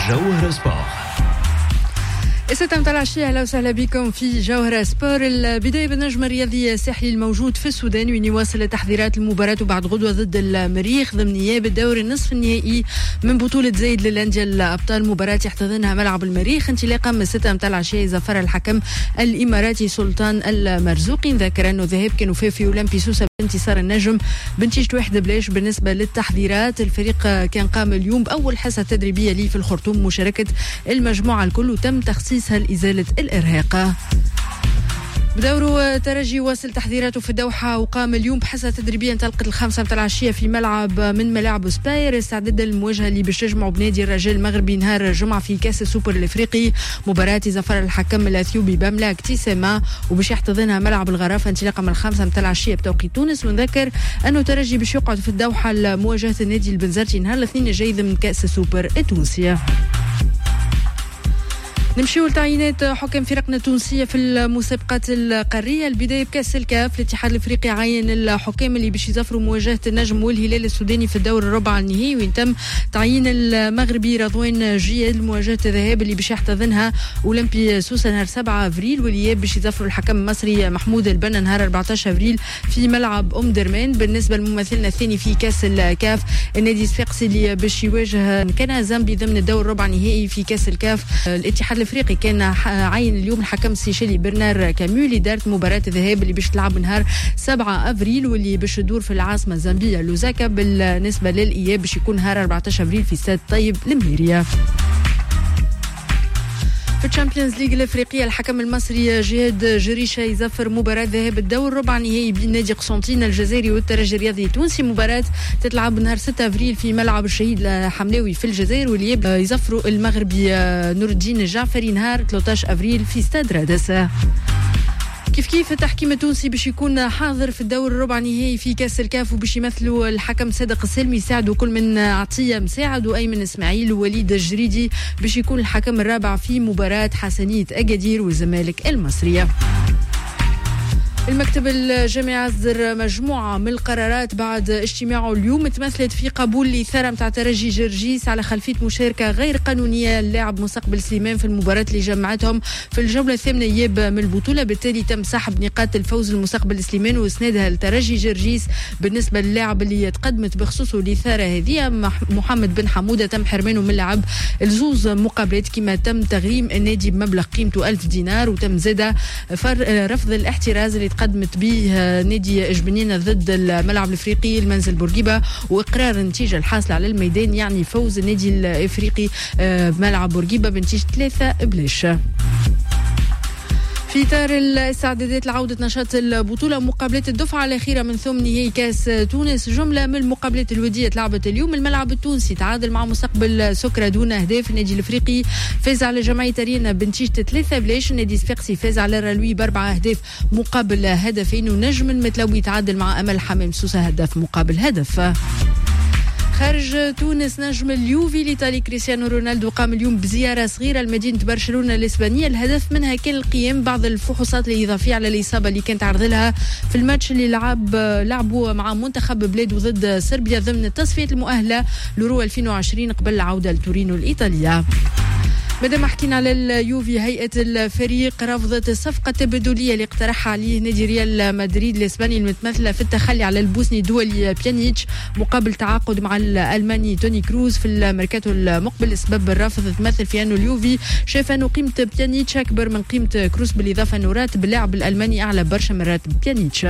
جوهرة سبور. الستة متاع العشية، أهلا وسهلا بكم في جوهرة سبور. البداية بالنجم الرياضي الساحلي الموجود في السودان، وين يواصل تحضيرات المباراة وبعد غدوة ضد المريخ ضمن نياب الدور النصف النهائي من بطولة زايد للأندية الأبطال. مباراة يحتضنها ملعب المريخ انطلاقا من الستة متاع العشية. ظفر الحكم الإماراتي سلطان المرزوقي. ذكر أنه ذهاب كانوا في أولمبي سوسة بانتصار النجم بنتيجة 1-0. بالنسبة للتحضيرات، الفريق كان قام اليوم بأول حصة تدريبية ليه في الخرطوم مشاركة المجموعة الكل، وتم تخصيصها لإزالة الإرهاق. بدوره ترجي واصل تحضيراته في الدوحة، وقام اليوم بحصة تدريبية انطلقت 5 متاع العشية في ملعب من ملاعب سباير استعدادا للمواجهة اللي باش تجمعوا بنادي الرجال المغربي نهار الجمعة في كأس السوبر الافريقي. مباراة ظفر الحكم الاثيوبي بملاك تيسما وباش يحتضنها ملعب الغرافة انطلاقا من 5 متاع العشية بتوقيت تونس. ونذكر انه ترجي باش يقعد في الدوحة لمواجهة النادي البنزرتي نهار الاثنين الجاي ضمن كأس السوبر التونسية. نمشيو لتعيينات حكام فرقنا التونسية في المسابقات القارية. البداية بكأس الكاف. الاتحاد الافريقي عين الحكام اللي باش يظفروا مواجهة النجم والهلال السوداني في الدور الربع النهائي، وين تم تعيين المغربي رضوان جياد لمواجهة الذهاب اللي باش يحتضنها أولمبي سوسة نهار 7 أفريل، والإياب باش يظفروا الحكم المصري محمود البنا نهار 14 أفريل في ملعب درمان. بالنسبة لممثلنا الثاني في كأس الكاف، النادي الصفاقسي اللي باش يواجه كان زامبي ضمن الدور الربع النهائي في كأس الكاف. الاتحاد الافريقي كان عين اليوم الحكم السيشلي برنار كاميو لإدارة مباراة الذهاب اللي باش تلعب نهار 7 أفريل واللي باش تدور في العاصمة الزامبية لوزاكا. بالنسبة للإياب باش يكون نهار 14 أفريل في استاد طيب الميريا. في الشامبيونز ليج الافريقيه، الحكم المصري جهاد جريشه يظفر مباراه ذهاب الدور ربع نهائي بين نادي قسنطينه الجزائري والترجي الرياضي التونسي. مباراه تتلعب نهار 6 افريل في ملعب الشهيد حملاوي في الجزائر، واللي يظفروا المغربي نور الدين الجعفري نهار 13 افريل في استاد رادس. كيف التحكيم التونسي باش يكون حاضر في الدور الربع نهائي في كاس الكاف، وباش يمثلوا الحكم صادق السلمي يساعدوا كل من عطيه مساعد وايمن اسماعيل ووليد الجريدي باش يكون الحكم الرابع في مباراه حسنيه اكادير والزمالك المصريه. المكتب الجامعي أصدر مجموعة من القرارات بعد اجتماعه اليوم تمثلت في قبول الإثارة متاع ترجي جرجيس على خلفية مشاركة غير قانونية للاعب مستقبل سليمان في المباراة اللي جمعتهم في الجولة الثامنة إياب من البطولة. بالتالي تم سحب نقاط الفوز المستقبل سليمان وإسنادها لترجي جرجيس. بالنسبة للاعب اللي تقدمت بخصوصه الإثارة هذه محمد بن حمودة تم حرمانه من لعب الزوز مقابلات، كما تم تغريم النادي بمبلغ قيمته 1000 دينار، وتم زادة رفض الاحتراز اللي تقدمت به نادي إجبنينة ضد الملعب الافريقي المنزل بورقيبه، واقرار النتيجه الحاصله على الميدان يعني فوز النادي الافريقي بملعب بورقيبه بنتيجه 3-0. في إطار الاستعدادات لعودة نشاط البطولة، مقابلات الدفعة الأخيرة من ثم نهائي كاس تونس، جملة من المقابلات الودية تلعبت اليوم. الملعب التونسي تعادل مع مستقبل سكرة دون أهداف. النادي الأفريقي فاز على جمعية أرينا بنتيجة 3-0. النادي الصفاقسي فاز على الرلوي ب4 أهداف مقابل هدفين. ونجم المتلوي تعادل مع أمل حمام سوسة هدف مقابل هدف. خارج تونس، نجم اليوفي الإيطالي كريستيانو رونالدو قام اليوم بزيارة صغيرة لمدينة برشلونة الإسبانية. الهدف منها كان القيام بعض الفحوصات الإضافية على الإصابة اللي كانت عرض لها في الماتش اللي لعبوا مع منتخب بلاده ضد صربيا ضمن التصفيات المؤهلة لورو 2020 قبل العودة لتورينو الإيطالية. مادام حكينا على اليوفي، هيئة الفريق رفضت الصفقة التبادلية اللي اقترحها عليه نادي ريال مدريد الإسباني المتمثلة في التخلي على البوسني الدولي بيانيتش مقابل تعاقد مع الألماني توني كروز في الميركاتو المقبل. سبب الرفض تمثل في أنه اليوفي شاف أنه قيمة بيانيتش أكبر من قيمة كروز، بالإضافة أنه راتب اللاعب الألماني أعلى برشا من راتب بيانيتش.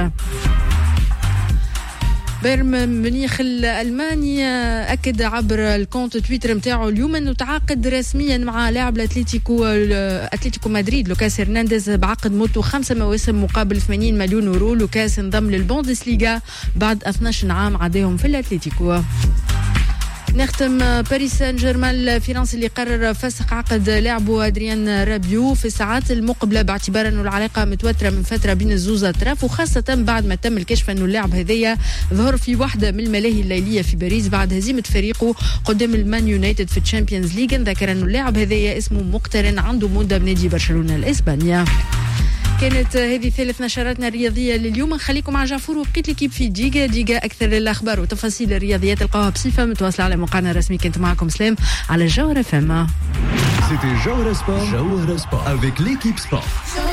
بايرن ميونخ الألماني أكد عبر الكونت تويتر متاعه اليوم أنه تعاقد رسميا مع لاعب أتلتيكو مدريد لوكاس هرنانديز بعقد مدته 5 مواسم مقابل 80 مليون يورو. لوكاس انضم للبوندسليغا بعد 12 عام عداهم في الأتلتيكو. نختم باريس سان جيرمان الفرنسي اللي قرر فسخ عقد لاعبه أدريان رابيو في الساعات المقبلة باعتبار أنه العلاقة متوترة من فترة بين الزوز أطراف، وخاصة بعد ما تم الكشف أنه اللاعب هذايا ظهر في واحدة من الملاهي الليلية في باريس بعد هزيمة فريقه قدام المان يونايتد في الشامبيونز ليج. ذكر أنه اللاعب هذايا اسمه مقترن عنده مدة بنادي برشلونة الإسبانيا. كانت هذه ثالث نشراتنا الرياضيه لليوم. نخليكم مع جعفور وبقيت ليكيب في ديجا اكثر الاخبار وتفاصيل الرياضيات تلقاوها بصفه متواصله على موقعنا الرسمي. كنت معكم سلام على الجوهرة FM. C'était Jawhara Sport avec l'équipe sport.